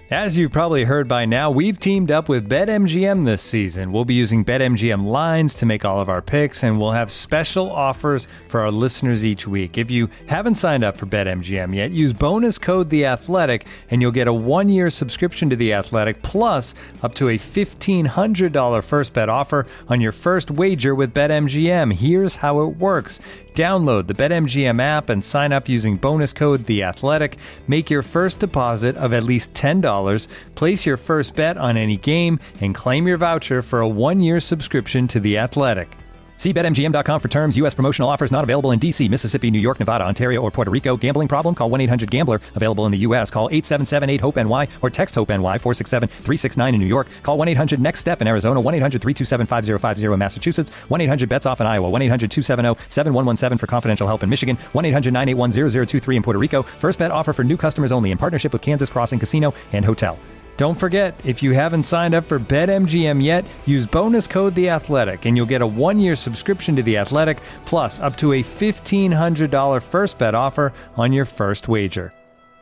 As you've probably heard by now, we've teamed up with BetMGM this season. We'll be using BetMGM lines to make all of our picks, and we'll have special offers for our listeners each week. If you haven't signed up for BetMGM yet, use bonus code The Athletic, and you'll get a 1-year subscription to The Athletic, plus up to a $1,500 first bet offer on your first wager with BetMGM. Here's how it works. Download the BetMGM app and sign up using bonus code The Athletic. Make your first deposit of at least $10. Place your first bet on any game and claim your voucher for a 1-year subscription to The Athletic. See BetMGM.com for terms. U.S. promotional offers not available in D.C., Mississippi, New York, Nevada, Ontario, or Puerto Rico. Gambling problem? Call 1-800-GAMBLER. Available in the U.S. Call 877-8-HOPE-NY or text HOPE-NY 467-369 in New York. Call 1-800-NEXT-STEP in Arizona. 1-800-327-5050 in Massachusetts. 1-800-BETS-OFF in Iowa. 1-800-270-7117 for confidential help in Michigan. 1-800-981-0023 in Puerto Rico. First bet offer for new customers only in partnership with Kansas Crossing Casino and Hotel. Don't forget, if you haven't signed up for BetMGM yet, use bonus code The Athletic, and you'll get a 1-year subscription to The Athletic, plus up to a $1,500 first bet offer on your first wager.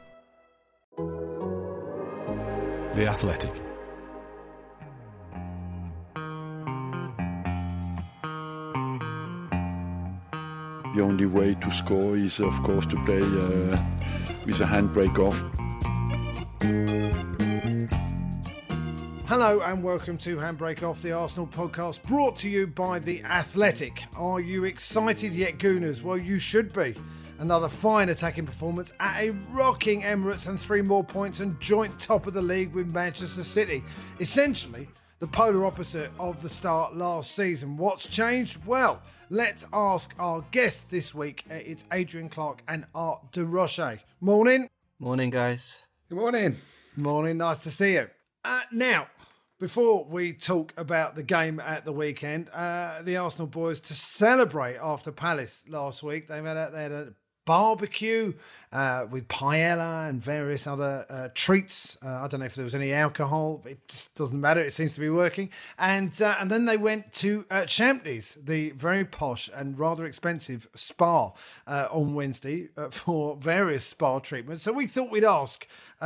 The Athletic. The only way to score is, of course, to play with a handbrake off. Hello and welcome to Handbrake Off, the Arsenal podcast, brought to you by The Athletic. Are you excited yet, Gooners? Well, you should be. Another fine attacking performance at a rocking Emirates and 3 more points and joint top of the league with Manchester City. Essentially, the polar opposite of the start last season. What's changed? Well, let's ask our guests this week. It's Adrian Clark and Art de Roche. Morning. Morning, guys. Good morning. Morning, nice to see you. Now, before we talk about the game at the weekend, the Arsenal boys, to celebrate after Palace last week, they had a barbecue with paella and various other treats. I don't know if there was any alcohol. It just doesn't matter. It seems to be working. And then they went to Champneys, the very posh and rather expensive spa on Wednesday for various spa treatments. So we thought we'd ask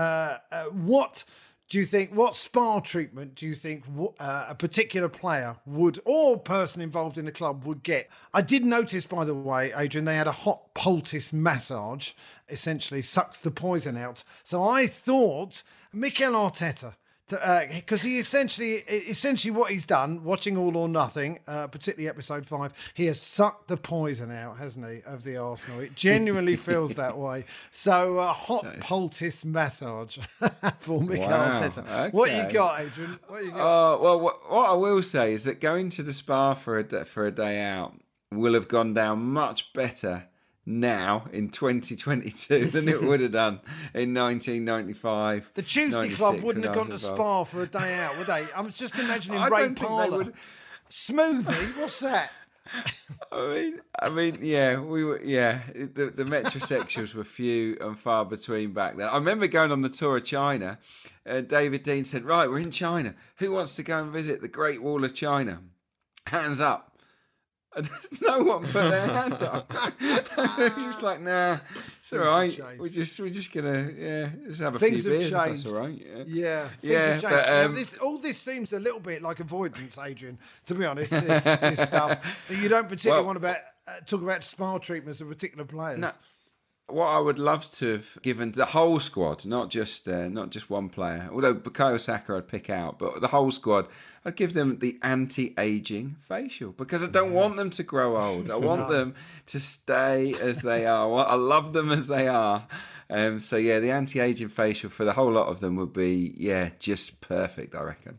what spa treatment do you think a particular player would, or person involved in the club would get? I did notice, by the way, Adrian, they had a hot poultice massage, essentially sucks the poison out. So I thought Mikel Arteta, because he essentially what he's done, watching All or Nothing, particularly episode 5, he has sucked the poison out, hasn't he, of the Arsenal? It genuinely feels that way. So hot poultice massage for Mikel Arteta. Okay. What you got, Adrian? What you got? Well, what I will say is that going to the spa for a day out will have gone down much better now in 2022 than it would have done in 1995. The Tuesday Club wouldn't have gone to Spa for a day out, would they? I'm just imagining Ray Parlour. Smoothie, what's that? I mean, yeah, we were, yeah. The metrosexuals were few and far between back then. I remember going on the tour of China. David Dean said, "Right, we're in China. Who wants to go and visit the Great Wall of China? Hands up." And no one put their hand up. It was just like, nah, it's all right. We're just gonna just have a few beers. If that's all right. Yeah. But all this seems a little bit like avoidance, Adrian. To be honest, this stuff that you don't particularly want to talk about spa treatments of particular players. No. What I would love to have given the whole squad, not just one player, although Bukayo Saka I'd pick out, but the whole squad, I'd give them the anti-aging facial, because I don't want them to grow old. I want them to stay as they are. I love them as they are. So yeah, the anti-aging facial for the whole lot of them would be, just perfect, I reckon.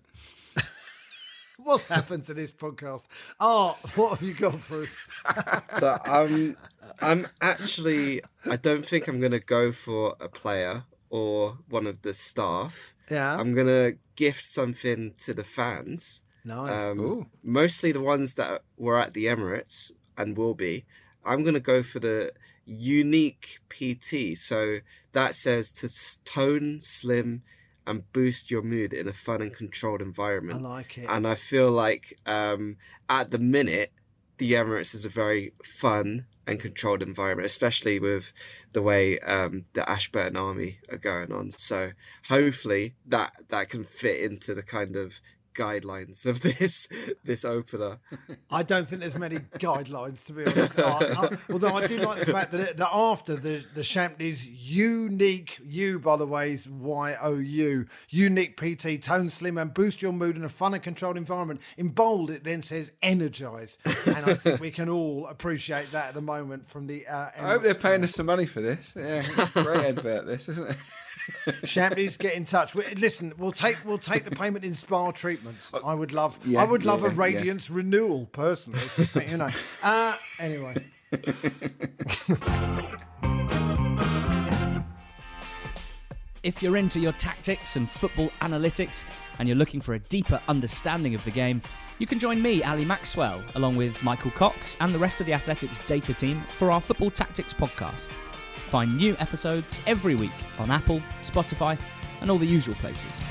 What's happened to this podcast? What have you got for us? So I'm actually, I don't think I'm going to go for a player or one of the staff. Yeah. I'm going to gift something to the fans. Nice. Mostly the ones that were at the Emirates and will be. I'm going to go for the unique PT. So that says to tone, slim, and boost your mood in a fun and controlled environment. I like it. And I feel like at the minute, the Emirates is a very fun and controlled environment, especially with the way the Ashburton Army are going on. So hopefully that can fit into the kind of guidelines of this opener. I don't think there's many guidelines, to be honest. Although I do like the fact that after the Champneys unique, you by the way is YOU, unique PT, tone slim and boost your mood in a fun and controlled environment. In bold it then says energize, and I think we can all appreciate that at the moment from the I hope they're paying us some money for this. Yeah, great advert this, isn't it? Champneys, get in touch. Listen, we'll take the payment in spa treatments. I would love a Radiance renewal personally. But, you know. Anyway. If you're into your tactics and football analytics and you're looking for a deeper understanding of the game, you can join me, Ali Maxwell, along with Michael Cox and the rest of the Athletics data team for our Football Tactics podcast. Find new episodes every week on Apple, Spotify, and all the usual places.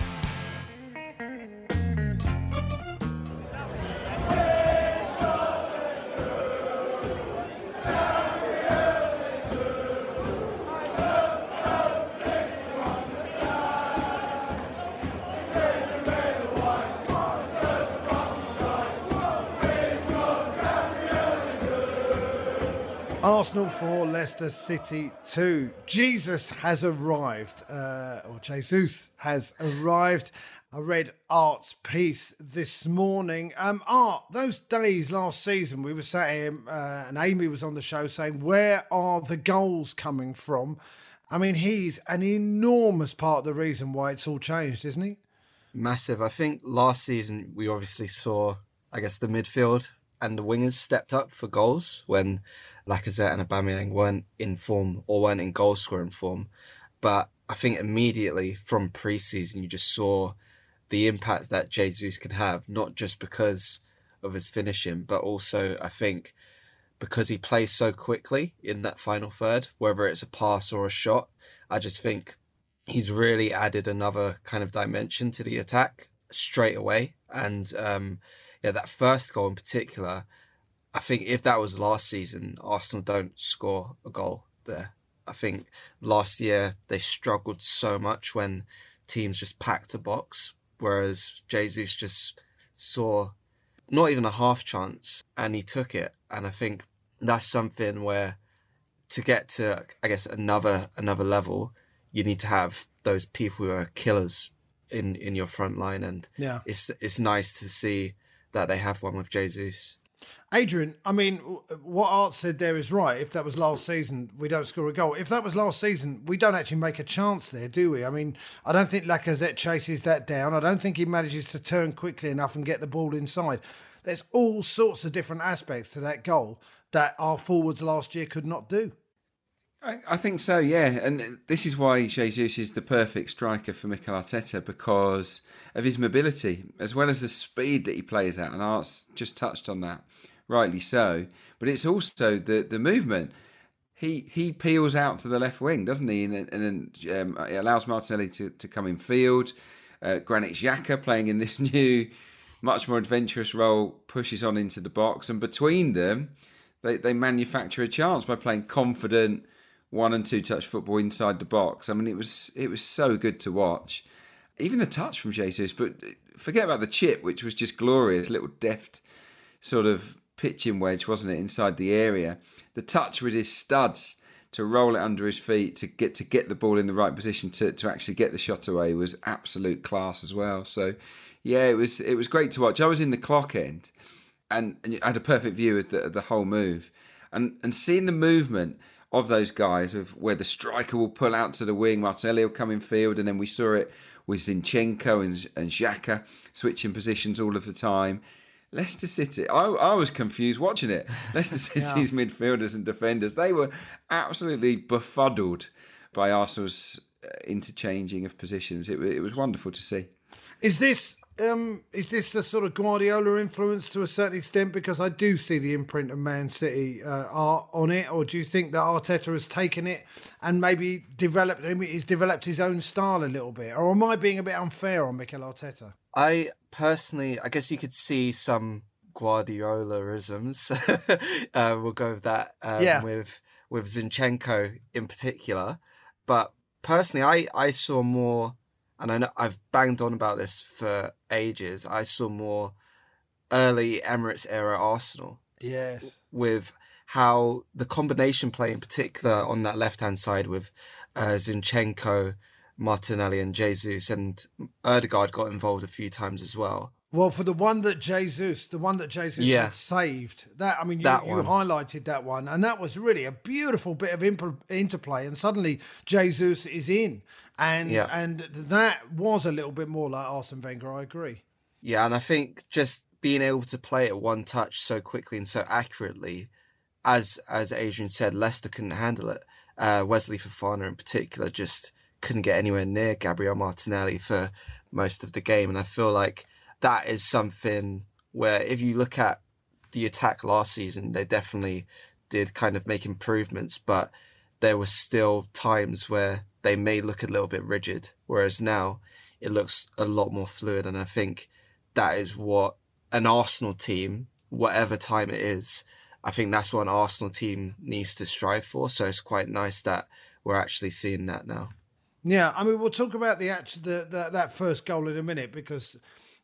Arsenal 4, Leicester City 2. Jesus has arrived, or Jesus has arrived. I read Art's piece this morning. Art, those days last season, we were saying, and Amy was on the show saying, where are the goals coming from? I mean, he's an enormous part of the reason why it's all changed, isn't he? Massive. I think last season we obviously saw, I guess, the midfield and the wingers stepped up for goals when Lacazette and Aubameyang weren't in form or weren't in goal scoring form. But I think immediately from pre-season you just saw the impact that Jesus can have, not just because of his finishing, but also I think because he plays so quickly in that final third, whether it's a pass or a shot. I just think he's really added another kind of dimension to the attack straight away. And that first goal in particular, I think if that was last season, Arsenal don't score a goal there. I think last year they struggled so much when teams just packed a box, whereas Jesus just saw not even a half chance and he took it. And I think that's something where to get to, I guess, another level, you need to have those people who are killers in your front line. And it's nice to see that they have one with Jesus. Adrian, I mean, what Art said there is right. If that was last season, we don't score a goal. If that was last season, we don't actually make a chance there, do we? I mean, I don't think Lacazette chases that down. I don't think he manages to turn quickly enough and get the ball inside. There's all sorts of different aspects to that goal that our forwards last year could not do. I think so, yeah. And this is why Jesus is the perfect striker for Mikel Arteta, because of his mobility, as well as the speed that he plays at. And Art's just touched on that, rightly so. But it's also the movement. He peels out to the left wing, doesn't he? And it allows Martinelli to come in field. Granit Xhaka playing in this new, much more adventurous role, pushes on into the box. And between them, they manufacture a chance by playing confident 1 and 2 touch football inside the box. I mean, it was so good to watch. Even the touch from Jesus, but forget about the chip, which was just glorious, little deft sort of pitching wedge, wasn't it, inside the area. The touch with his studs to roll it under his feet, to get the ball in the right position to actually get the shot away was absolute class as well. So yeah, it was great to watch. I was in the clock end and I had a perfect view of the whole move. And seeing the movement of those guys, of where the striker will pull out to the wing, Martinelli will come in field, and then we saw it with Zinchenko and Xhaka switching positions all of the time. Leicester City, I was confused watching it. Leicester City's midfielders and defenders, they were absolutely befuddled by Arsenal's interchanging of positions. It was wonderful to see. Is this a sort of Guardiola influence to a certain extent? Because I do see the imprint of Man City art on it. Or do you think that Arteta has taken it and maybe developed his own style a little bit? Or am I being a bit unfair on Mikel Arteta? I personally, I guess you could see some Guardiola-isms. We'll go with that with Zinchenko in particular. But personally, I saw more, and I know I've banged on about this for ages, I saw more early Emirates era Arsenal. Yes. With how the combination play in particular on that left-hand side with Zinchenko, Martinelli and Jesus, and Ødegaard got involved a few times as well. Well, for the one that Jesus had saved, that, I mean, you highlighted that one, and that was really a beautiful bit of interplay, and suddenly Jesus is in, and that was a little bit more like Arsene Wenger, I agree. Yeah, and I think just being able to play at one touch so quickly and so accurately, as Adrian said, Leicester couldn't handle it. Wesley Fofana in particular just couldn't get anywhere near Gabriel Martinelli for most of the game, and I feel like that is something where if you look at the attack last season, they definitely did kind of make improvements, but there were still times where they may look a little bit rigid, whereas now it looks a lot more fluid, and I think that is what an Arsenal team, whatever time it is, I think that's what an Arsenal team needs to strive for. So it's quite nice that we're actually seeing that now. Yeah, I mean, we'll talk about that first goal in a minute, because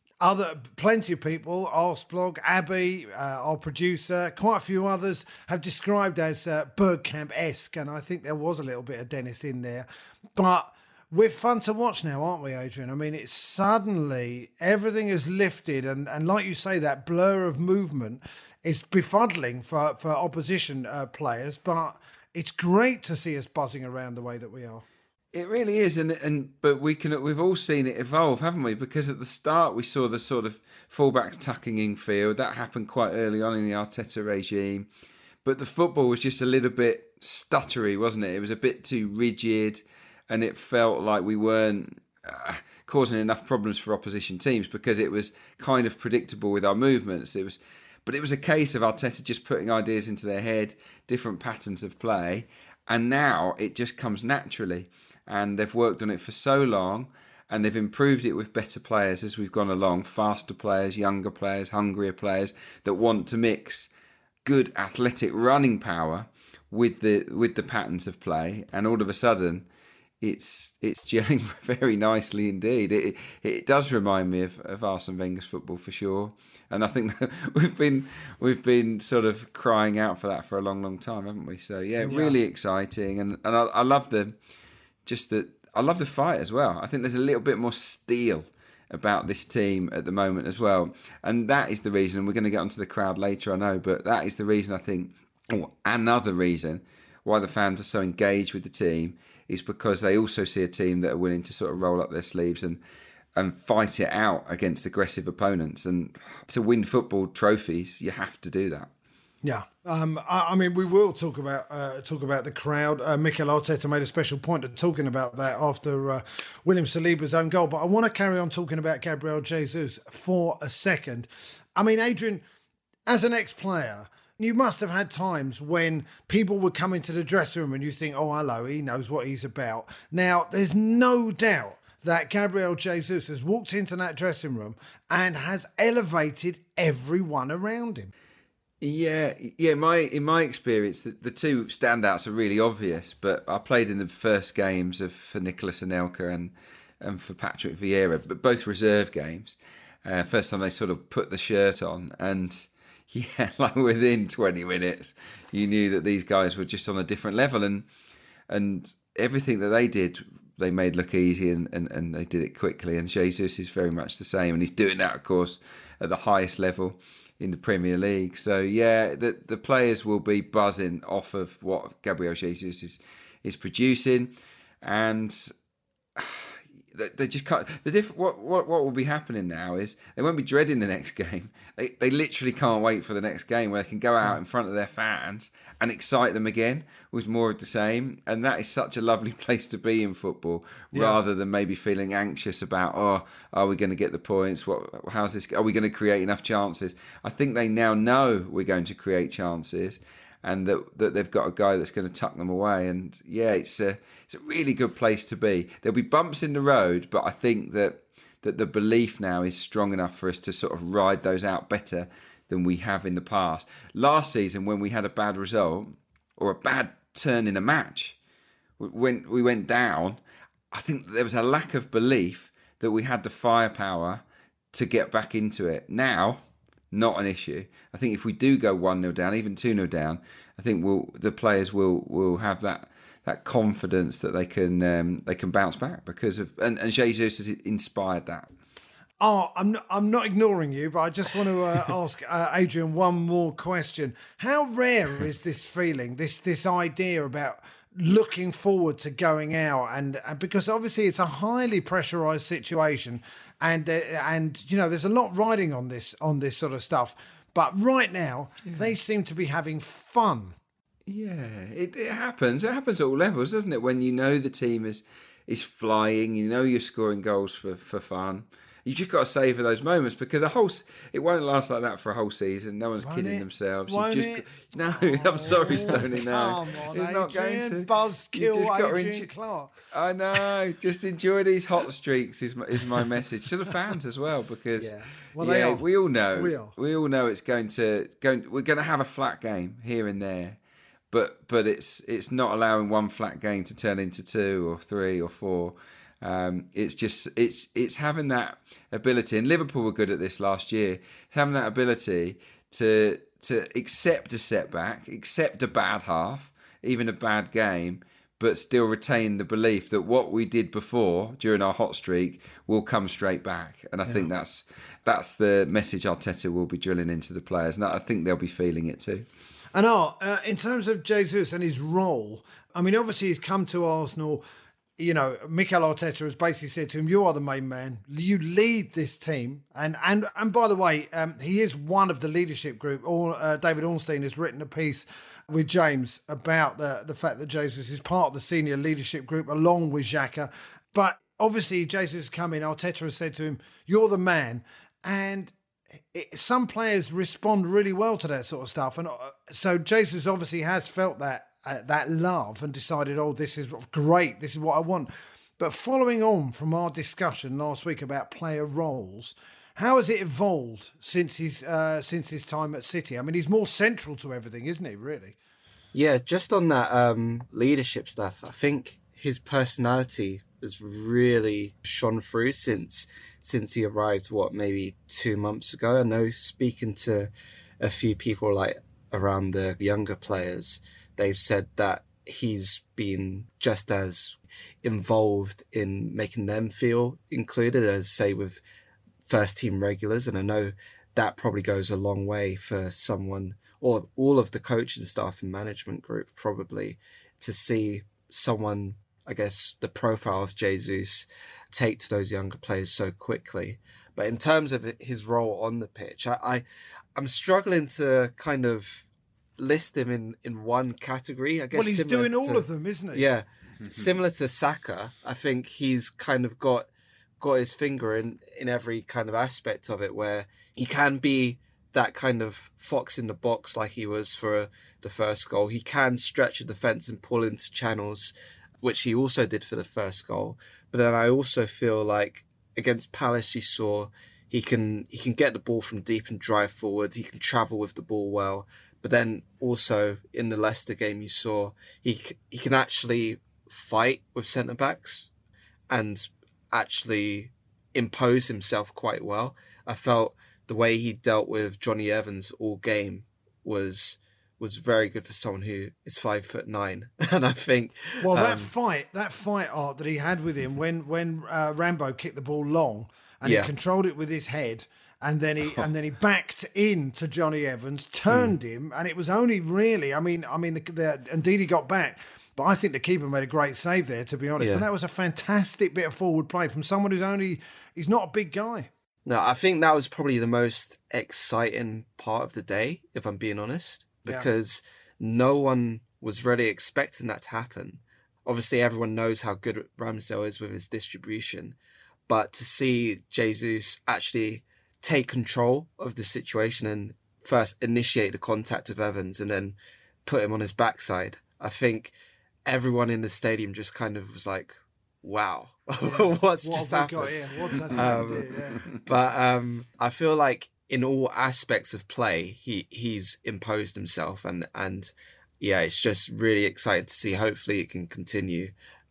plenty of people, Arsblog, Abby, our producer, quite a few others have described as Bergkamp-esque, and I think there was a little bit of Dennis in there. But we're fun to watch now, aren't we, Adrian? I mean, it's suddenly everything is lifted, and like you say, that blur of movement is befuddling for opposition players, but it's great to see us buzzing around the way that we are. It really is, but we've all seen it evolve, haven't we? Because at the start we saw the sort of fullbacks tucking in field. That happened quite early on in the Arteta regime, but the football was just a little bit stuttery, wasn't it? It was a bit too rigid, and it felt like we weren't causing enough problems for opposition teams because it was kind of predictable with our movements. But it was a case of Arteta just putting ideas into their head, different patterns of play, and now it just comes naturally. And they've worked on it for so long, and they've improved it with better players as we've gone along, faster players, younger players, hungrier players that want to mix good athletic running power with the patterns of play, and all of a sudden it's gelling very nicely indeed. It does remind me of Arsene Wenger's football for sure, and I think that we've been sort of crying out for that for a long time, haven't we? So yeah. Really exciting, and I love I love the fight as well. I think there's a little bit more steel about this team at the moment as well. And that is the reason, and we're going to get onto the crowd later, I know, but that is the reason I think, or another reason why the fans are so engaged with the team, is because they also see a team that are willing to sort of roll up their sleeves and fight it out against aggressive opponents. And to win football trophies, you have to do that. Yeah, I mean, we will talk about the crowd. Mikel Arteta made a special point of talking about that after William Saliba's own goal. But I want to carry on talking about Gabriel Jesus for a second. I mean, Adrian, as an ex-player, you must have had times when people would come into the dressing room and you think, oh, hello, he knows what he's about. Now, there's no doubt that Gabriel Jesus has walked into that dressing room and has elevated everyone around him. Yeah. In my experience, the two standouts are really obvious. But I played in the first games for Nicolas Anelka and for Patrick Vieira, but both reserve games. First time they sort of put the shirt on, and yeah, like within 20 minutes, you knew that these guys were just on a different level, and everything that they did, they made look easy, and they did it quickly. And Jesus is very much the same, and he's doing that, of course, at the highest level in the Premier League. So yeah, the players will be buzzing off of what Gabriel Jesus is producing, and they just can't. What will be happening now is they won't be dreading the next game. They literally can't wait for the next game where they can go out in front of their fans and excite them again with more of the same. And that is such a lovely place to be in football, rather than maybe feeling anxious about, oh, are we going to get the points? How's this? Are we going to create enough chances? I think they now know we're going to create chances, and that they've got a guy that's going to tuck them away. And yeah, it's a really good place to be. There'll be bumps in the road, but I think that the belief now is strong enough for us to sort of ride those out better than we have in the past. Last season, when we had a bad result or a bad turn in a match, when we went down, I think there was a lack of belief that we had the firepower to get back into it. Now, not an issue. I think if we do go 1-0 down, even 2-0 down, I think the players will have that confidence that they can bounce back because of and Jesus has inspired that. Oh, I'm not ignoring you, but I just want to ask Adrian one more question. How rare is this feeling, this idea about looking forward to going out, and because obviously it's a highly pressurized situation, and there's a lot riding on this sort of stuff. But right now, they seem to be having fun. Yeah, it happens. It happens at all levels, doesn't it? When you know the team is flying, you know you're scoring goals for fun. You just got to savour those moments because it won't last like that for a whole season. No one's kidding themselves. No, I'm sorry, Stoney. No, it's not going to. Buzzkill Adrian Clark. I know. Just enjoy these hot streaks is my message to the fans as well because we all know it's going to go. We're going to have a flat game here and there. But it's not allowing one flat game to turn into 2 or 3 or 4. It's having that ability, and Liverpool were good at this last year. Having that ability to accept a setback, accept a bad half, even a bad game, but still retain the belief that what we did before during our hot streak will come straight back. And I think that's the message Arteta will be drilling into the players, and I think they'll be feeling it too. And in terms of Jesus and his role, I mean, obviously he's come to Arsenal. You know, Mikel Arteta has basically said to him, "You are the main man. You lead this team." And by the way, he is one of the leadership group. David Ornstein has written a piece with James about the fact that Jesus is part of the senior leadership group along with Xhaka. But obviously, Jesus has come in. Arteta has said to him, "You're the man," and some players respond really well to that sort of stuff, and so Jesus obviously has felt that love and decided, this is great, this is what I want. But following on from our discussion last week about player roles, how has it evolved since his time at City? I mean, he's more central to everything, isn't he? Really? Yeah, just on that leadership stuff, I think his personality has really shone through since he arrived, maybe 2 months ago. I know speaking to a few people like around the younger players, they've said that he's been just as involved in making them feel included as, say, with first team regulars. And I know that probably goes a long way for someone, or all of the coaching staff and management group probably, to see someone, I guess, the profile of Jesus take to those younger players so quickly. But in terms of his role on the pitch, I'm struggling to kind of list him in one category. I guess. Well, he's doing all of them, isn't he? Yeah. Similar to Saka, I think he's kind of got his finger in every kind of aspect of it, where he can be that kind of fox in the box like he was for the first goal. He can stretch a defence and pull into channels, which he also did for the first goal. But then I also feel like against Palace, you saw he can get the ball from deep and drive forward. He can travel with the ball well. But then also in the Leicester game, you saw he can actually fight with centre-backs and actually impose himself quite well. I felt the way he dealt with Johnny Evans all game was very good for someone who is 5'9", and I think that fight art that he had with him when Rambo kicked the ball long and he controlled it with his head, and then he backed into Johnny Evans, turned him, and it was only really, indeed he got back, but I think the keeper made a great save there, to be honest. And that was a fantastic bit of forward play from someone he's not a big guy. No, I think that was probably the most exciting part of the day, if I'm being honest, because no one was really expecting that to happen. Obviously, everyone knows how good Ramsdale is with his distribution, but to see Jesus actually take control of the situation and first initiate the contact with Evans and then put him on his backside, I think everyone in the stadium just kind of was like, wow, what's just happened? What's happened? But I feel like in all aspects of play, he's imposed himself, and yeah, it's just really exciting to see. Hopefully it can continue,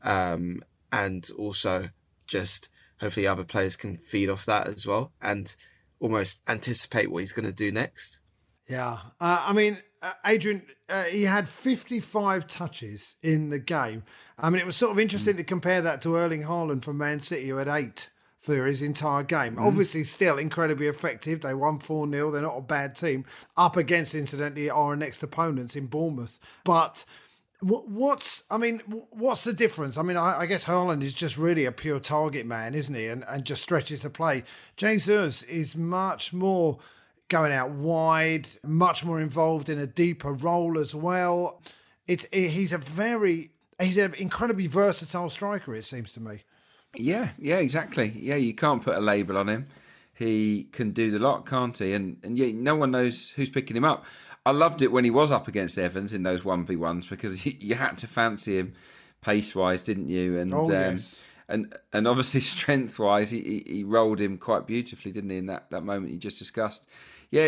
and also just hopefully other players can feed off that as well and almost anticipate what he's going to do next. Yeah. I mean, Adrian, he had 55 touches in the game. I mean, it was sort of interesting to compare that to Erling Haaland from Man City, who had 8 for his entire game. Obviously, still incredibly effective. They won 4-0. They're not a bad team. Up against, incidentally, our next opponents in Bournemouth. But what's the difference? I mean, I guess Haaland is just really a pure target man, isn't he? And just stretches the play. Jesus is much more going out wide, much more involved in a deeper role as well. He's an incredibly versatile striker, it seems to me. Yeah, exactly. Yeah, you can't put a label on him. He can do the lot, can't he? And yeah, no one knows who's picking him up. I loved it when he was up against Evans in those 1v1s because you had to fancy him pace-wise, didn't you? And yes. And obviously strength-wise, he rolled him quite beautifully, didn't he, in that moment you just discussed. Yeah,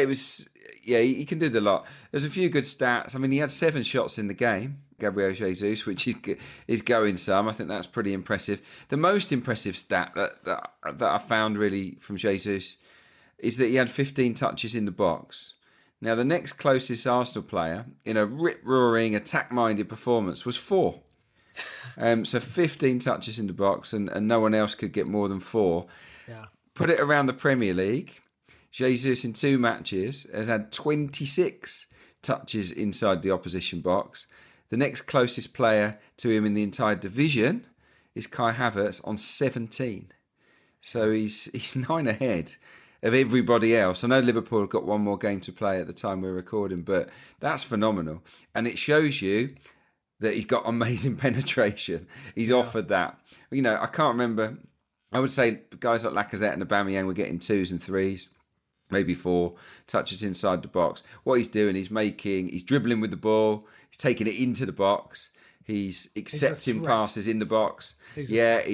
he can do the lot. There's a few good stats. I mean, he had 7 shots in the game, Gabriel Jesus, which is going some. I think that's pretty impressive. The most impressive stat that I found really from Jesus is that he had 15 touches in the box. Now, the next closest Arsenal player in a rip-roaring, attack-minded performance was 4. So 15 touches in the box and no one else could get more than 4. Yeah. Put it around the Premier League. Jesus in 2 matches has had 26 touches inside the opposition box. The next closest player to him in the entire division is Kai Havertz on 17. So he's 9 ahead of everybody else. I know Liverpool have got one more game to play at the time we're recording, but that's phenomenal. And it shows you that he's got amazing penetration. He's offered that. You know, I can't remember. I would say guys like Lacazette and Aubameyang were getting 2s and 3s, maybe 4 touches inside the box. What he's doing, he's dribbling with the ball, he's taking it into the box, he's accepting passes in the box. He's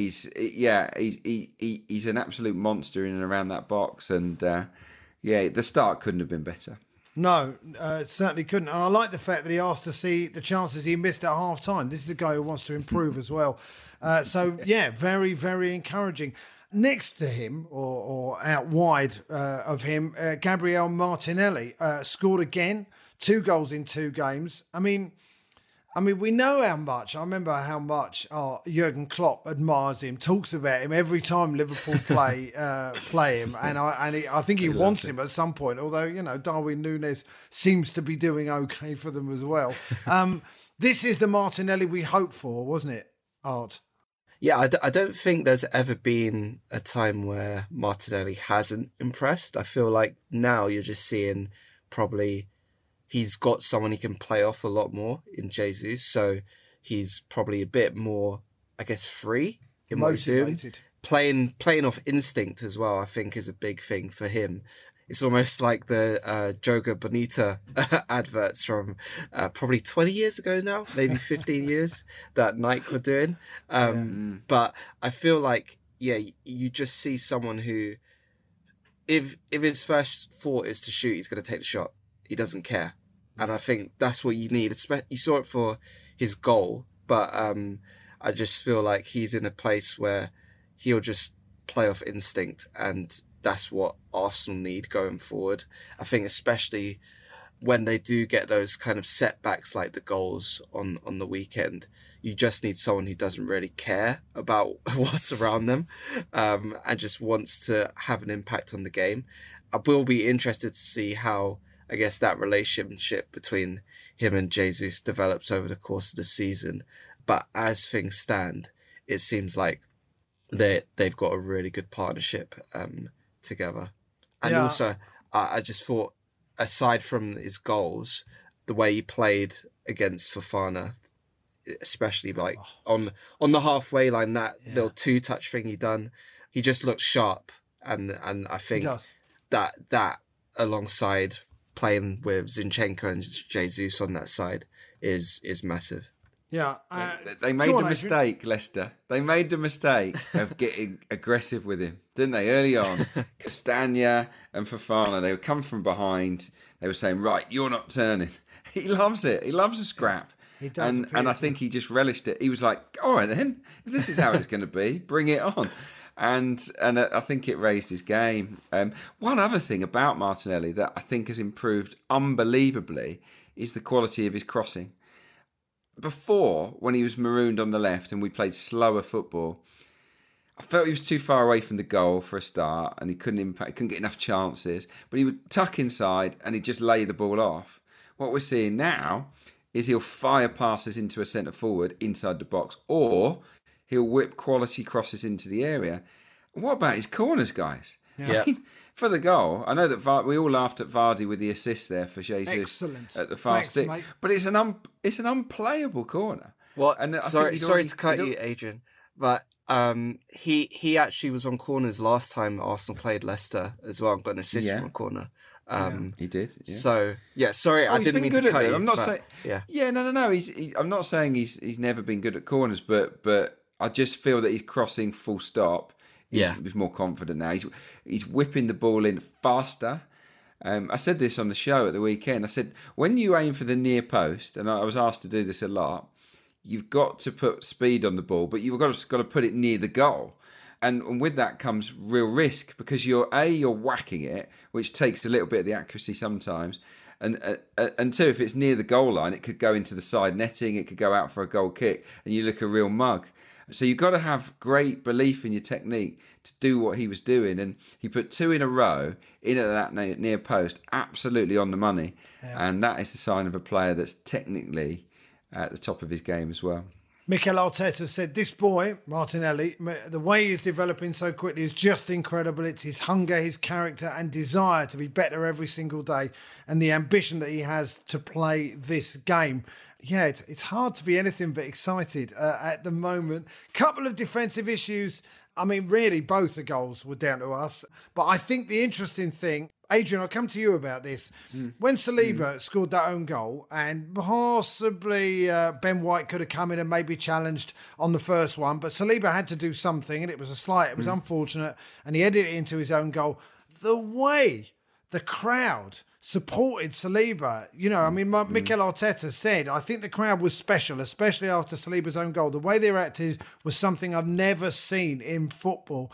an absolute monster in and around that box. And the start couldn't have been better. No, it certainly couldn't. And I like the fact that he asked to see the chances he missed at half time. This is a guy who wants to improve as well. Very, very encouraging. Next to him, or out wide of him, Gabriel Martinelli scored again, 2 goals in 2 games. I mean, we know how much. I remember how much Jurgen Klopp admires him, talks about him every time Liverpool play him, and I think he wants him at some point. Although Darwin Núñez seems to be doing okay for them as well. This is the Martinelli we hoped for, wasn't it, Art? Yeah, I don't think there's ever been a time where Martinelli hasn't impressed. I feel like now you're just seeing probably he's got someone he can play off a lot more in Jesus. So he's probably a bit more, I guess, free in what he's doing. Playing off instinct as well, I think, is a big thing for him. It's almost like the Joga Bonita adverts from probably 20 years ago now, maybe 15 years, that Nike were doing. But I feel like, you just see someone who, if his first thought is to shoot, he's going to take the shot. He doesn't care. And I think that's what you need. You saw it for his goal, but I just feel like he's in a place where he'll just play off instinct, and that's what Arsenal need going forward. I think especially when they do get those kind of setbacks like the goals on the weekend, you just need someone who doesn't really care about what's around them and just wants to have an impact on the game. I will be interested to see how, I guess, that relationship between him and Jesus develops over the course of the season. But as things stand, it seems like they've got a really good partnership together. And also, I just thought, aside from his goals, the way he played against Fofana, especially like on the halfway line, that little 2-touch thing he done, he just looked sharp. And I think that alongside playing with Zinchenko and Jesus on that side is massive. Yeah. They made the mistake, Leicester. They made the mistake of getting aggressive with him, didn't they? Early on, Castagna and Fofana, they would come from behind. They were saying, right, you're not turning. He loves it. He loves a scrap. He does. And I think he just relished it. He was like, all right then, if this is how it's going to be, bring it on. And I think it raised his game. One other thing about Martinelli that I think has improved unbelievably is the quality of his crossing. Before, when he was marooned on the left and we played slower football, I felt he was too far away from the goal for a start and he couldn't get enough chances. But he would tuck inside and he'd just lay the ball off. What we're seeing now is he'll fire passes into a centre forward inside the box, or he'll whip quality crosses into the area. What about his corners, guys? Yeah. I mean, for the goal, I know that we all laughed at Vardy with the assist there for Jesus. Excellent. At the fast stick, mate. but it's an unplayable corner. Well, And sorry to cut you, Adrian, but he actually was on corners last time Arsenal played Leicester as well and got an assist from a corner. He did. Yeah. So sorry, I didn't mean to cut you. I'm not saying. Yeah. No. I'm not saying he's never been good at corners, but I just feel that he's crossing full stop. He's more confident now. He's whipping the ball in faster. I said this on the show at the weekend. I said, when you aim for the near post, and I was asked to do this a lot, you've got to put speed on the ball, but you've got to put it near the goal. And with that comes real risk because you're whacking it, which takes a little bit of the accuracy sometimes. And two, if it's near the goal line, it could go into the side netting, it could go out for a goal kick, and you look a real mug. So you've got to have great belief in your technique to do what he was doing. And he put 2 in a row in at that near post, absolutely on the money. Yeah. And that is the sign of a player that's technically at the top of his game as well. Mikel Arteta said, this boy, Martinelli, the way he's developing so quickly is just incredible. It's his hunger, his character and desire to be better every single day and the ambition that he has to play this game. Yeah, it's hard to be anything but excited at the moment. Couple of defensive issues. I mean, really, both the goals were down to us. But I think the interesting thing, Adrian, I'll come to you about this. When Saliba scored that own goal, and possibly Ben White could have come in and maybe challenged on the first one, but Saliba had to do something, and it was it was unfortunate, and he headed it into his own goal. The way the crowd supported Saliba, Mikel Arteta said, I think the crowd was special, especially after Saliba's own goal. The way they reacted was something I've never seen in football.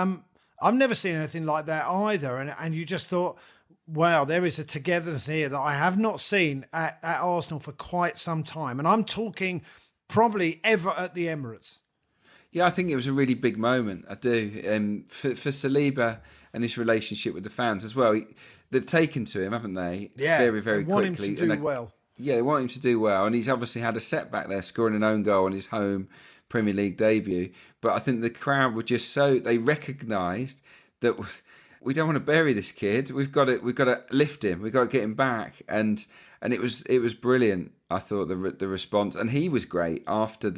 I've never seen anything like that either. And you just thought, wow, there is a togetherness here that I have not seen at Arsenal for quite some time. And I'm talking probably ever at the Emirates. Yeah, I think it was a really big moment. I do. For Saliba and his relationship with the fans as well. They've taken to him, haven't they? Yeah, very, very they want quickly. him to do well. Yeah, they want him to do well. And he's obviously had a setback there, scoring an own goal on his home Premier League debut. But I think the crowd were just they recognised that we don't want to bury this kid. We've got to lift him. We've got to get him back. And it was brilliant. I thought the response, and he was great after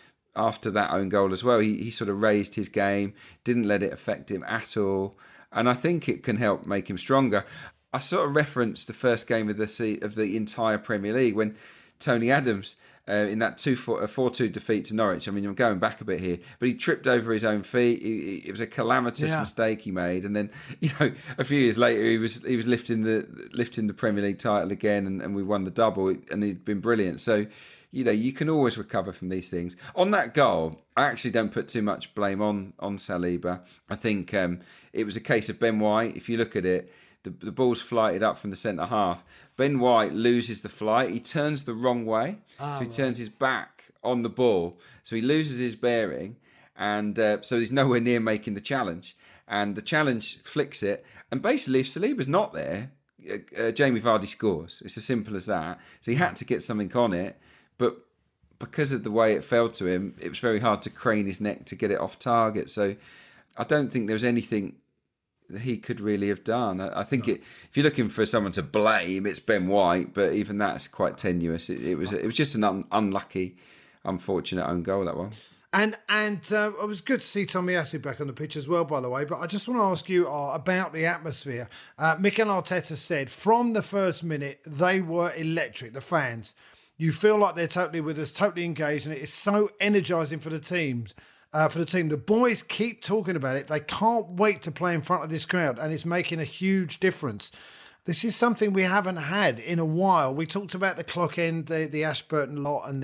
that own goal as well. He sort of raised his game, didn't let it affect him at all. And I think it can help make him stronger. I sort of referenced the first game of the entire Premier League when Tony Adams, in that 4-2 defeat to Norwich. I mean, I'm going back a bit here, but he tripped over his own feet. It was a calamitous mistake he made, and then a few years later he was lifting the Premier League title again, and we won the double, and he'd been brilliant. So you can always recover from these things. On that goal, I actually don't put too much blame on Saliba. I think it was a case of Ben White. If you look at it, the ball's flighted up from the centre half. Ben White loses the flight. He turns the wrong way. So he turns his back on the ball. So he loses his bearing. And so he's nowhere near making the challenge. And the challenge flicks it. And basically, if Saliba's not there, Jamie Vardy scores. It's as simple as that. So he had to get something on it. But because of the way it fell to him, it was very hard to crane his neck to get it off target. So I don't think there was anything that he could really have done. I think if you're looking for someone to blame, it's Ben White, but even that's quite tenuous. It was just an unlucky, unfortunate own goal, that one. And it was good to see Tomiyasu back on the pitch as well, by the way. But I just want to ask you about the atmosphere. Mikel Arteta said from the first minute they were electric, the fans. You feel like they're totally with us, totally engaged, and it is so energizing for the teams. For the team, the boys keep talking about it. They can't wait to play in front of this crowd, and it's making a huge difference. This is something we haven't had in a while. We talked about the clock end, the Ashburton lot, and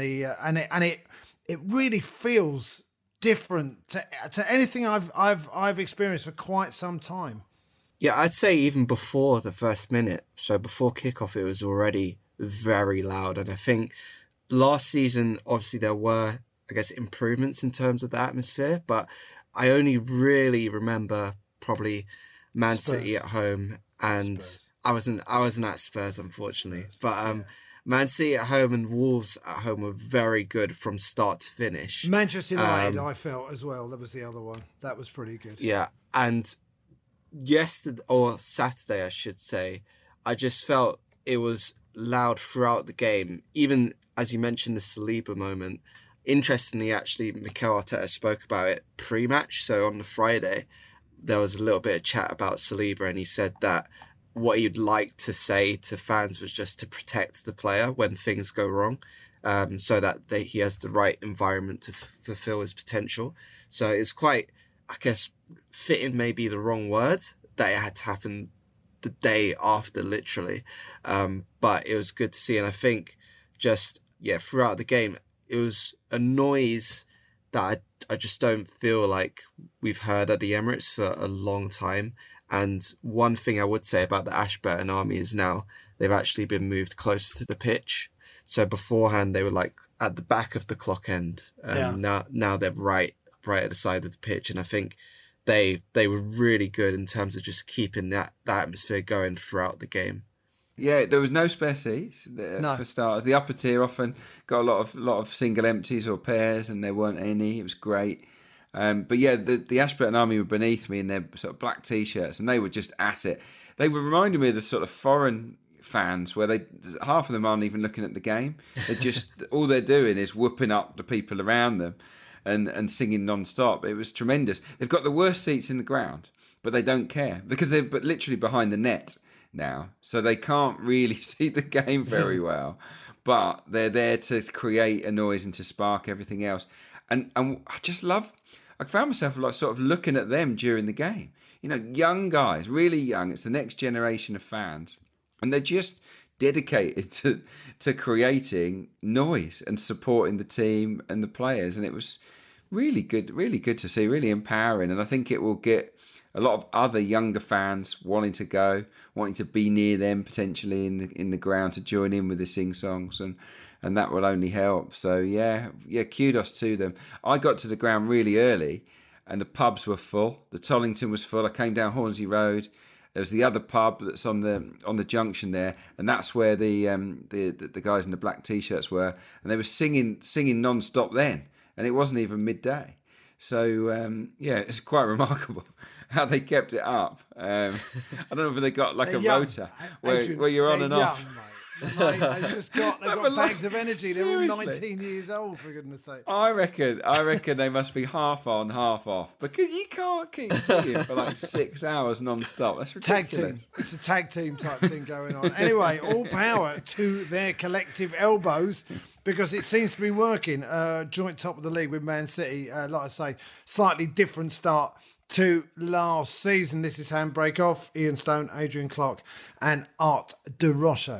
it really feels different to anything I've experienced for quite some time. Yeah, I'd say even before the first minute, so before kickoff, it was already very loud. And I think last season, obviously, there were, I guess, improvements in terms of the atmosphere, but I only really remember probably Man City at home, and I wasn't at Spurs, unfortunately. But Man City at home and Wolves at home were very good from start to finish. Manchester United, I felt as well. That was the other one. That was pretty good. Yeah, and yesterday, or Saturday, I should say, I just felt it was loud throughout the game. Even as you mentioned, the Saliba moment. Interestingly, actually, Mikel Arteta spoke about it pre-match. So on the Friday, there was a little bit of chat about Saliba, and he said that what he'd like to say to fans was just to protect the player when things go wrong, so that he has the right environment to fulfill his potential. So it's quite, I guess, fitting may be the wrong word, that it had to happen the day after, literally. But it was good to see. And I think just, throughout the game, it was a noise that I just don't feel like we've heard at the Emirates for a long time. And one thing I would say about the Ashburton Army is now they've actually been moved closer to the pitch. So beforehand they were like at the back of the clock end, and now they're right at the side of the pitch. And I think they were really good in terms of just keeping that atmosphere going throughout the game. Yeah, there was no spare seats for starters. The upper tier often got a lot of single empties or pairs, and there weren't any. It was great. But yeah, the Ashburton Army were beneath me in their sort of black T-shirts, and they were just at it. They were reminding me of the sort of foreign fans where half of them aren't even looking at the game. They're just all they're doing is whooping up the people around them and singing non-stop. It was tremendous. They've got the worst seats in the ground, but they don't care because they're literally behind the net now, so they can't really see the game very well. But they're there to create a noise and to spark everything else. And I just love. I found myself like sort of looking at them during the game. You know, young guys, really young. It's the next generation of fans, and they're just dedicated to creating noise and supporting the team and the players. And it was really good to see, really empowering. And I think it will get a lot of other younger fans wanting to be near them potentially in the ground to join in with the sing-songs, and that will only help. So yeah, kudos to them. I got to the ground really early, and the pubs were full. The Tollington was full. I came down Hornsey Road. There was the other pub that's on the junction there, and that's where the guys in the black T-shirts were, and they were singing non-stop then, and it wasn't even midday. So it's quite remarkable how they kept it up. I don't know if they got like a rota where you're on and off. Mate, they've got bags of energy. Seriously. They're all 19 years old, for goodness sake. I reckon they must be half on, half off, because you can't keep singing for like 6 hours non-stop. That's ridiculous. Tag team. It's a tag team type thing going on. Anyway, all power to their collective elbows, because it seems to be working. Joint top of the league with Man City. Like I say, slightly different start to last season. This is Handbrake Off. Ian Stone, Adrian Clark, and Art de Roche.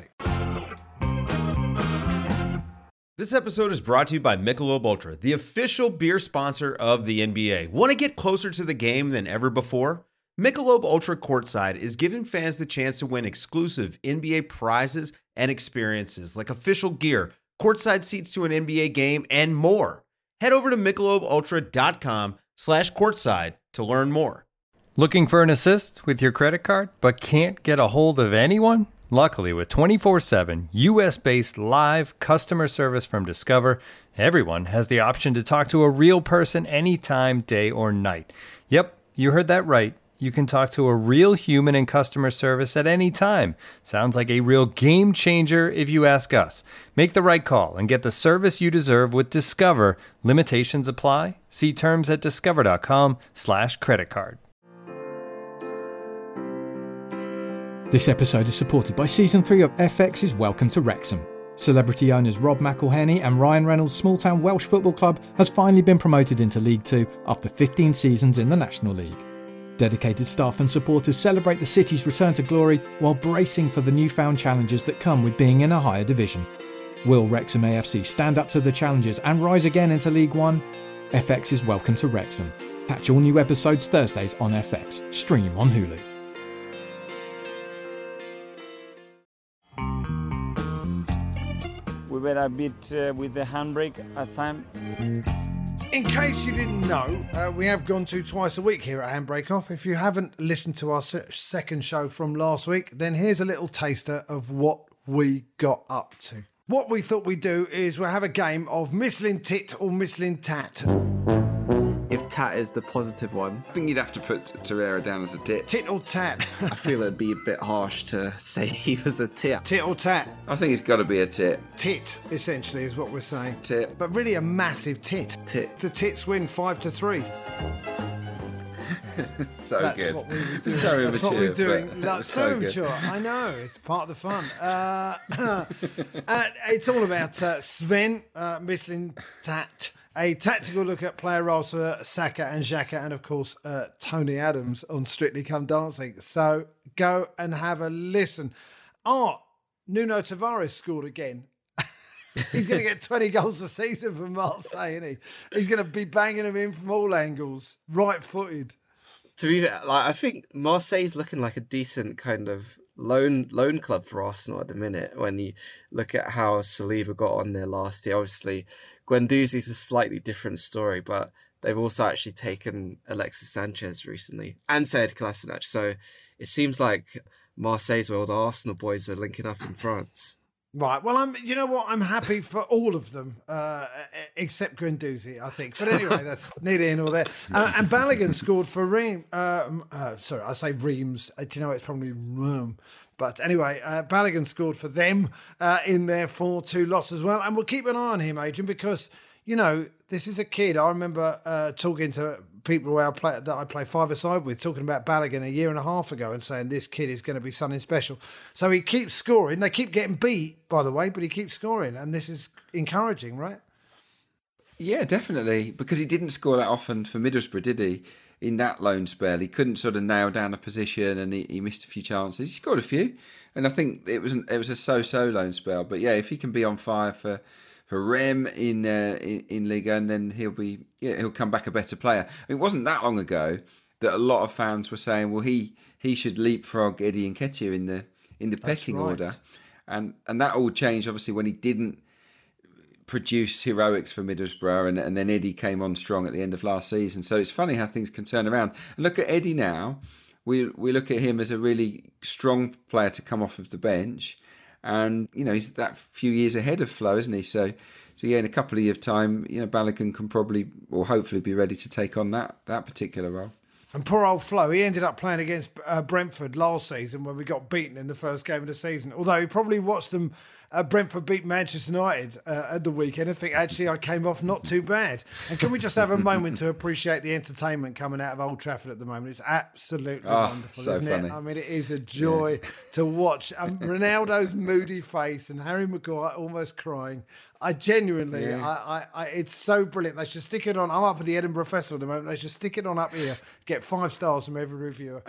This episode is brought to you by Michelob Ultra, the official beer sponsor of the NBA. Want to get closer to the game than ever before? Michelob Ultra Courtside is giving fans the chance to win exclusive NBA prizes and experiences like official gear, courtside seats to an NBA game, and more. Head over to MichelobUltra.com/courtside to learn more. Looking for an assist with your credit card, but can't get a hold of anyone? Luckily, with 24/7 U.S.-based live customer service from Discover, everyone has the option to talk to a real person anytime, day or night. Yep, you heard that right. You can talk to a real human in customer service at any time. Sounds like a real game changer if you ask us. Make the right call and get the service you deserve with Discover. Limitations apply. See terms at discover.com/creditcard. This episode is supported by Season 3 of FX's Welcome to Wrexham. Celebrity owners Rob McElhenney and Ryan Reynolds' small-town Welsh football club has finally been promoted into League Two after 15 seasons in the National League. Dedicated staff and supporters celebrate the city's return to glory while bracing for the newfound challenges that come with being in a higher division. Will Wrexham AFC stand up to the challenges and rise again into League One? FX is welcome to Wrexham. Catch all new episodes Thursdays on FX. Stream on Hulu. We were a bit with the handbrake at time. In case you didn't know, we have gone to twice a week here at Handbrake Off. If you haven't listened to our second show from last week, then here's a little taster of what we got up to. What we thought we'd do is we'll have a game of Michelin Tit or Michelin Tat. If tat is the positive one, I think you'd have to put Torreira down as a tit. Tit or tat? I feel it'd be a bit harsh to say he was a tit. Tit or tat? I think it's got to be a tit. Tit, essentially, is what we're saying. Tit. But really a massive tit. Tit. The Tits win 5-3. So That's good. What we were doing. So immature. That's what we're doing. But That's so so good. immature. I know. It's part of the fun. It's all about Sven Michelin Tat. A tactical look at player roles for Saka and Xhaka and, of course, Tony Adams on Strictly Come Dancing. So go and have a listen. Nuno Tavares scored again. He's going to get 20 goals a season for Marseille, isn't he? He's going to be banging them in from all angles, right-footed. To be fair, I think Marseille's looking like a decent kind of loan club for Arsenal at the minute. When you look at how Saliba got on there last year, obviously Guendouzi's a slightly different story, but they've also actually taken Alexis Sanchez recently and Sead Kolasinac. So it seems like Marseille's old Arsenal boys are linking up in France. Right. Well, you know what? I'm happy for all of them, except Guendouzi, I think. But anyway, that's neither here nor there. And Balogun scored for Reims. Sorry, I say Reims. Do you know it's probably Rome? But anyway, Balogun scored for them in their 4-2 loss as well. And we'll keep an eye on him, Adrian, because, you know, this is a kid. I remember talking to people that I play five-a-side with, talking about Balogun a year and a half ago and saying this kid is going to be something special. So he keeps scoring. They keep getting beat, by the way, but he keeps scoring. And this is encouraging, right? Yeah, definitely. Because he didn't score that often for Middlesbrough, did he? In that loan spell, he couldn't sort of nail down a position, and he missed a few chances. He scored a few, and I think it was a so-so loan spell. But yeah, if he can be on fire for Rem in Liga, and then he'll come back a better player. It wasn't that long ago that a lot of fans were saying, well, he should leapfrog Eddie Nketiah in the pecking order, and that all changed obviously when he didn't produce heroics for Middlesbrough, and then Eddie came on strong at the end of last season. So it's funny how things can turn around. And look at Eddie now. We look at him as a really strong player to come off of the bench. And, you know, he's that few years ahead of Flo, isn't he? So yeah, in a couple of years' time, you know, Balogun can probably or hopefully be ready to take on that particular role. And poor old Flo, he ended up playing against Brentford last season when we got beaten in the first game of the season. Although he probably watched them, Brentford beat Manchester United at the weekend. I think actually I came off not too bad. And can we just have a moment to appreciate the entertainment coming out of Old Trafford at the moment? It's absolutely wonderful, so isn't funny. it? I mean, it is a joy to watch. Ronaldo's moody face and Harry Maguire almost crying. I genuinely, it's so brilliant. They should stick it on. I'm up at the Edinburgh Festival at the moment. They should stick it on up here. Get 5 stars from every reviewer.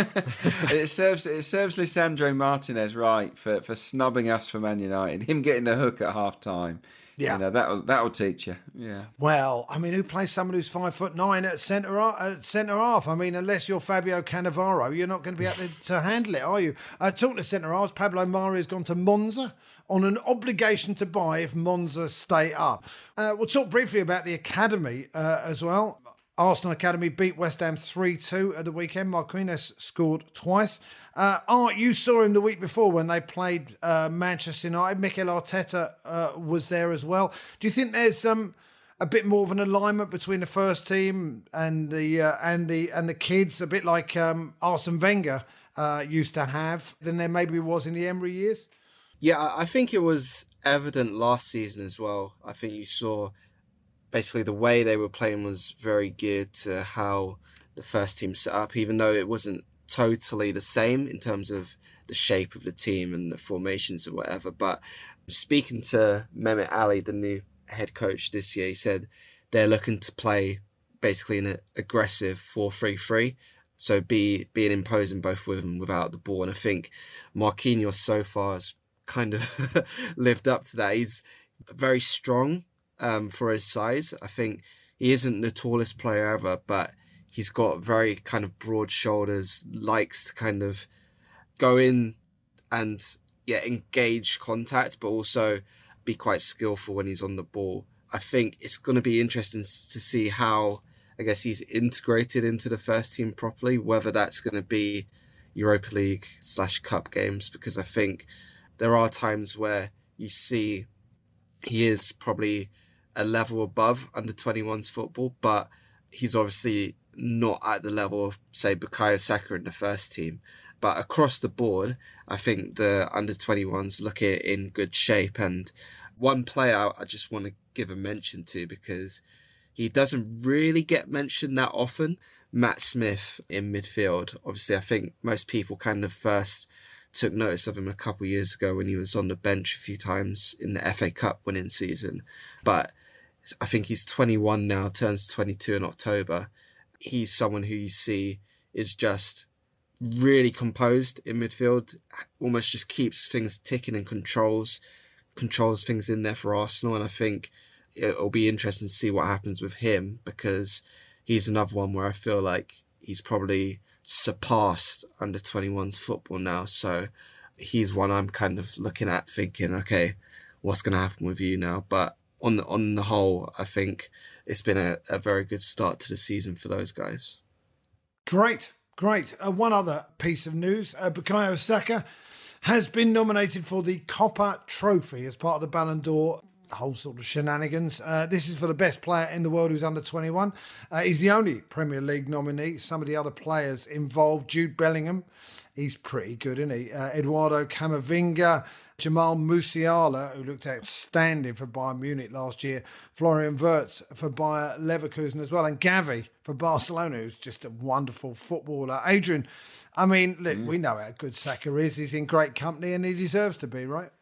It serves Lisandro Martinez right for snubbing us for Man United. Him getting the hook at half time. Yeah, you know, that'll teach you. Yeah. Well, I mean, who plays someone who's 5'9" at centre half? I mean, unless you're Fabio Cannavaro, you're not going to be able to handle it, are you? Talking to centre halves, Pablo Mari has gone to Monza on an obligation to buy if Monza stay up. We'll talk briefly about the academy as well. Arsenal Academy beat West Ham 3-2 at the weekend. Marquinhos scored twice. Art, you saw him the week before when they played Manchester United. Mikel Arteta was there as well. Do you think there's a bit more of an alignment between the first team and the kids, a bit like Arsene Wenger used to have, than there maybe was in the Emery years? Yeah, I think it was evident last season as well. I think you saw basically the way they were playing was very geared to how the first team set up, even though it wasn't totally the same in terms of the shape of the team and the formations or whatever. But speaking to Mehmet Ali, the new head coach this year, he said they're looking to play basically in an aggressive 4-3-3. So being imposing both with and without the ball. And I think Marquinhos so far has kind of lived up to that. He's very strong for his size. I think he isn't the tallest player ever, but he's got very kind of broad shoulders, likes to kind of go in and engage contact, but also be quite skillful when he's on the ball. I think it's going to be interesting to see how, I guess, he's integrated into the first team properly, whether that's going to be Europa League / Cup games, because I think there are times where you see he is probably a level above under 21s football, but he's obviously not at the level of, say, Bukayo Saka in the first team. But across the board, I think the under 21s look in good shape. And one player I just want to give a mention to, because he doesn't really get mentioned that often, Matt Smith in midfield. Obviously, I think most people kind of first took notice of him a couple of years ago when he was on the bench a few times in the FA Cup winning season. But I think he's 21 now, turns 22 in October. He's someone who you see is just really composed in midfield, almost just keeps things ticking and controls things in there for Arsenal. And I think it'll be interesting to see what happens with him, because he's another one where I feel like he's probably surpassed under 21s football now. So he's one I'm kind of looking at thinking, okay, what's going to happen with you now? But on the whole, I think it's been a very good start to the season for those guys. Great. One other piece of news, Bukayo Saka has been nominated for the Copa Trophy as part of the Ballon d'Or whole sort of shenanigans. This is for the best player in the world who's under 21. He's the only Premier League nominee. Some of the other players involved, Jude Bellingham, he's pretty good, isn't he? Eduardo Camavinga, Jamal Musiala, who looked outstanding for Bayern Munich last year, Florian Wirtz for Bayer Leverkusen as well, and Gavi for Barcelona, who's just a wonderful footballer. Adrian, I mean, look, we know how good Saka is. He's in great company and he deserves to be, right?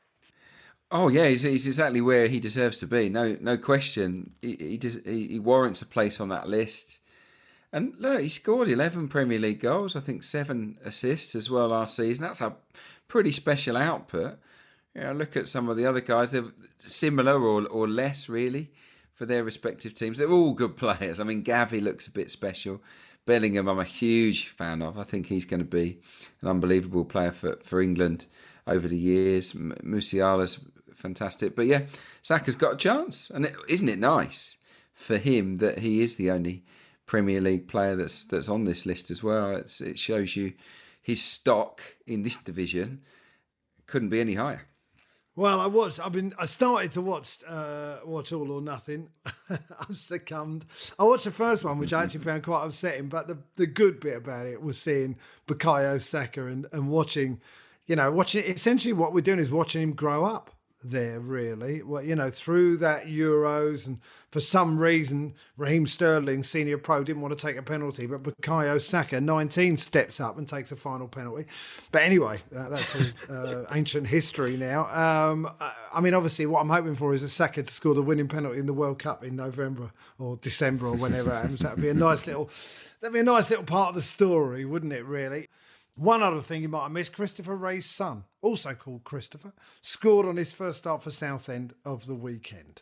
Oh yeah, he's exactly where he deserves to be. No question. He warrants a place on that list. And look, he scored 11 Premier League goals. I think 7 assists as well last season. That's a pretty special output. Look at some of the other guys. They're similar or less really for their respective teams. They're all good players. I mean, Gavi looks a bit special. Bellingham, I'm a huge fan of. I think he's going to be an unbelievable player for England over the years. Musiala's fantastic. But yeah, Saka's got a chance. And isn't it nice for him that he is the only Premier League player that's on this list as well? It shows you his stock in this division couldn't be any higher. Well, I started to watch All or Nothing. I'm succumbed. I watched the first one, which I actually found quite upsetting. But the good bit about it was seeing Bukayo Saka and watching essentially what we're doing is watching him grow up there, really. Well, through that Euros, and for some reason, Raheem Sterling, senior pro, didn't want to take a penalty, but Bukayo Saka, 19, steps up and takes a final penalty. But anyway, that's ancient history now. I mean, obviously, what I'm hoping for is a Saka to score the winning penalty in the World Cup in November or December or whenever it happens. That'd be a nice little part of the story, wouldn't it? Really. One other thing you might have missed, Christopher Wray's son, also called Christopher, scored on his first start for Southend at the weekend,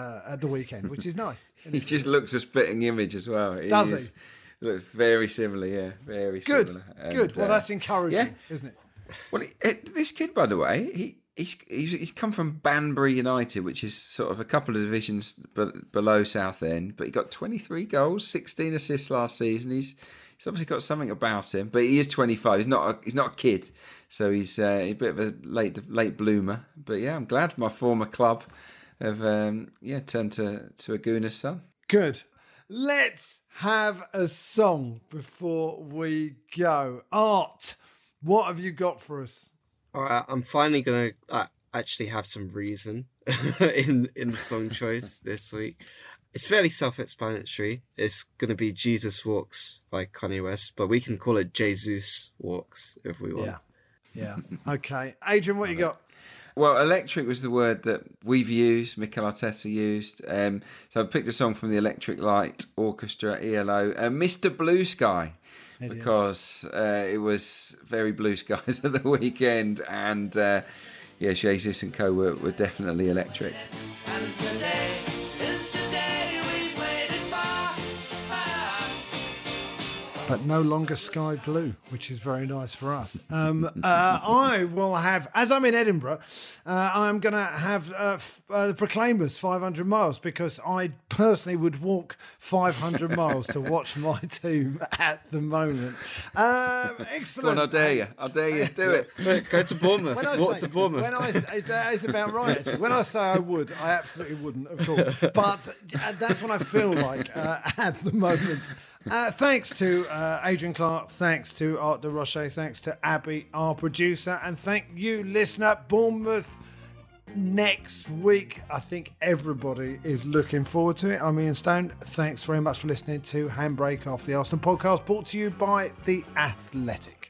which is nice. He just looks a spitting image as well. Does he? Looks very similar, yeah. Very similar. Good. Well, that's encouraging, isn't it? Well, this kid, by the way, he's come from Banbury United, which is sort of a couple of divisions below Southend, but he got 23 goals, 16 assists last season. He's obviously got something about him, but he is 25. He's not a kid, so he's a bit of a late bloomer. But yeah, I'm glad my former club have turned to a Gooner's son. Good. Let's have a song before we go. Art, what have you got for us? All right, I'm finally going to actually have some reason in the song choice this week. It's fairly self-explanatory. It's going to be Jesus Walks by Kanye West, but we can call it Jesus Walks if we want. Yeah. Okay. Adrian, what you got? Well, electric was the word that we've used, Mikel Arteta used. So I picked a song from the Electric Light Orchestra, ELO, Mr. Blue Sky, because it was very blue skies at the weekend. And Jesus and co were definitely electric. And today is the day we've waited for. But no longer sky blue, which is very nice for us. I will have, as I'm in Edinburgh, I'm going to have the Proclaimers 500 miles, because I personally would walk 500 miles to watch my team at the moment. Excellent. Go on, I'll dare you, do it. Go to Bournemouth. Walk to Bournemouth. That is about right, actually. When I say I would, I absolutely wouldn't, of course. But that's what I feel like at the moment. Thanks to Adrian Clark, thanks to Art de Roche, thanks to Abby, our producer, and thank you, listener. Bournemouth next week. I think everybody is looking forward to it. I'm Ian Stone. Thanks very much for listening to Handbrake Off, the Arsenal podcast, brought to you by The Athletic.